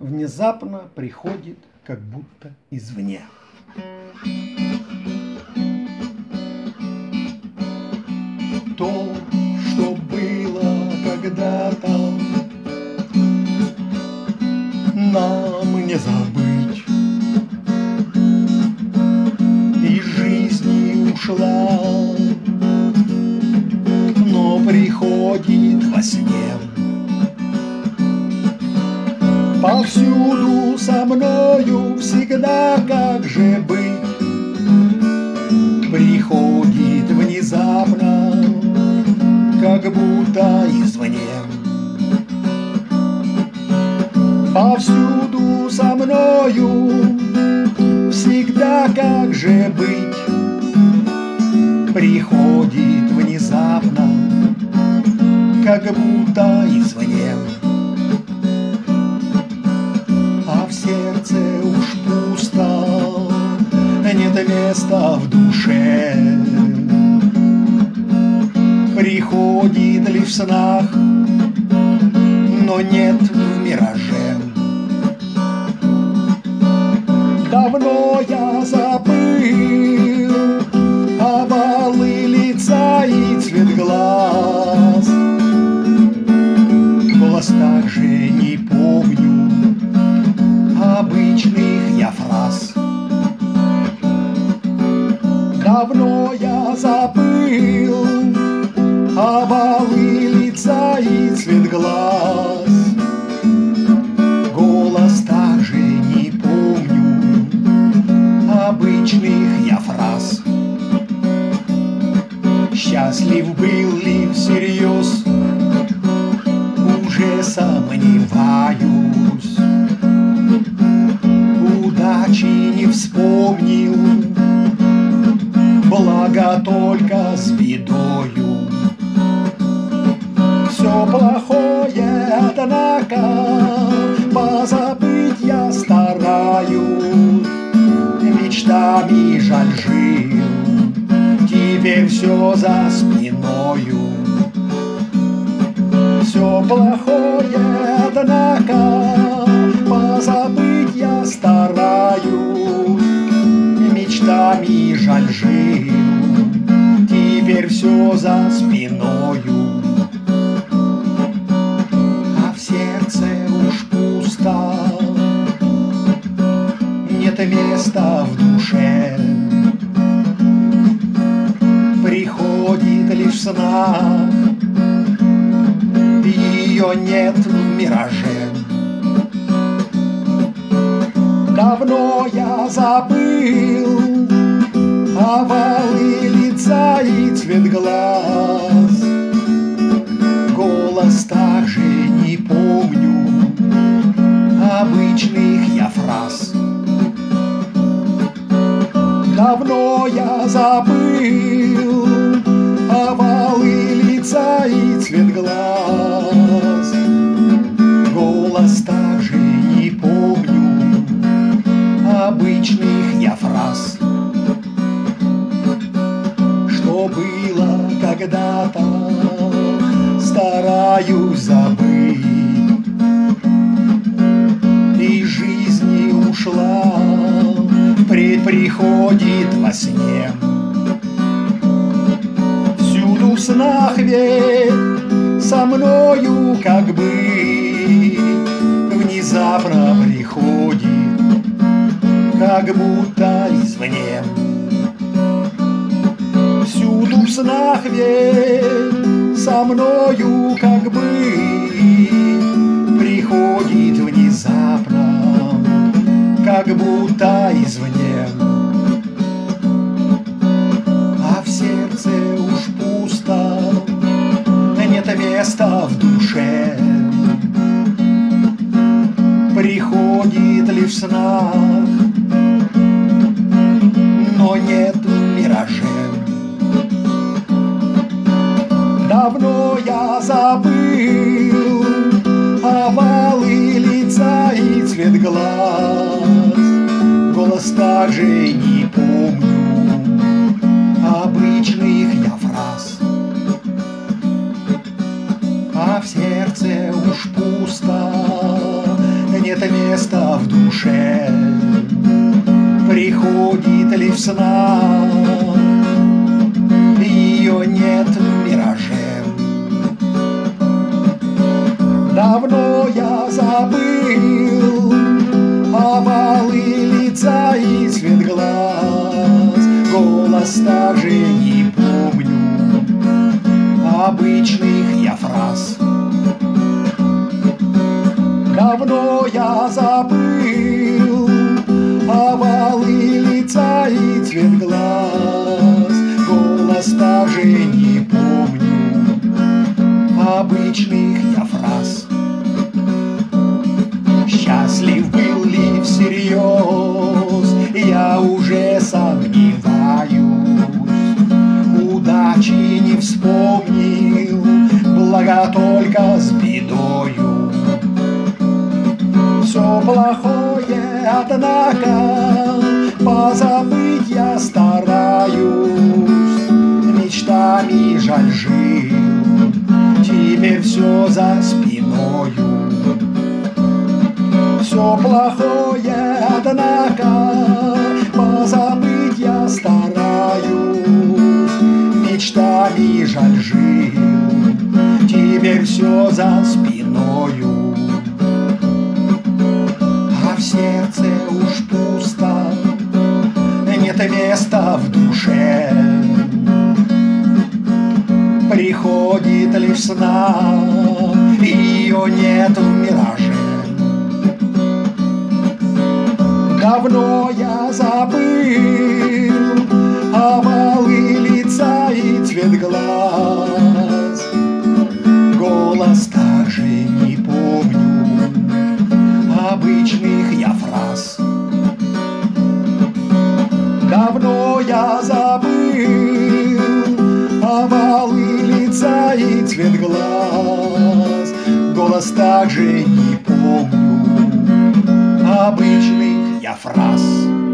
внезапно приходит как будто извне. То, что было когда-то, нам не забыть. Из жизни ушла, но приходит во сне. Повсюду со мною всегда, как же быть, приходит внезапно, как будто извне. Повсюду со мною всегда, как же быть, приходит внезапно, как будто извне. А в сердце уж пусто, нет места в душе. Приходит ли в снах, но нет в мираже. Давно я забыл овалы лица и цвет глаз. Голос также не помню обычных я фраз. Давно я забыл овалы лица и цвет глаз. Голос также не помню обычных я фраз. Счастлив был ли всерьез, уже сомневаюсь. Удачи не вспомнил, благо только с бедою. Все плохое, однако, позабыть я стараюсь. Мечтами жаль жил, теперь все за спиною. Все плохое, однако, позабыть я стараюсь. Мечтами жаль жил, теперь все за спиною. А в сердце уж пусто, нет места в душе. Приходит лишь в снах, ее нет в мираже. Давно я забыл овалы лица и цвет глаз. Голос также не помню обычных я фраз. Давно я забыл овалы лица и цвет глаз. Голос также не помню обычных я фраз. Что было когда-то, стараюсь забыть. Из жизни ушла, приходит во сне. Всюду в снах ведь со мною как бы внезапно приходит, как будто извне. Всюду в снах ведь со мною как бы приходит внезапно, как будто извне. А в сердце уж пусто, нет места в душе. Приходит ли в снах, но нет в мираже. Давно я забыл овалы лица и цвет глаз. Голос также не помню обычных я фраз. А в сердце уж пусто, нет места место в душе? Приходит ли в снах? Ее нет в мираже. Давно я забыл овалы лица и цвет глаз. Голос также не помню обычных я фраз. Давно я забыл овалы лица и цвет глаз. Голос также не помню обычных я фраз. Счастлив был ли всерьез, я уже сомневаюсь. Удачи не вспомнил, благо только с бедою. Все плохое, однако, позабыть я стараюсь. Мечтами жаль жил, теперь все за спиною. Все плохое, однако, позабыть я стараюсь. Мечтами жаль жил, теперь все за спиною. А в сердце уж пусто, нет места в душе. Приходит ли в снах, ее нет в мираже. Давно я забыл овалы лица и цвет глаз. Голос также не помню обычных я фраз. Давно я забыл овалы лица и цвет глаз. Голос также не помню обычных я фраз.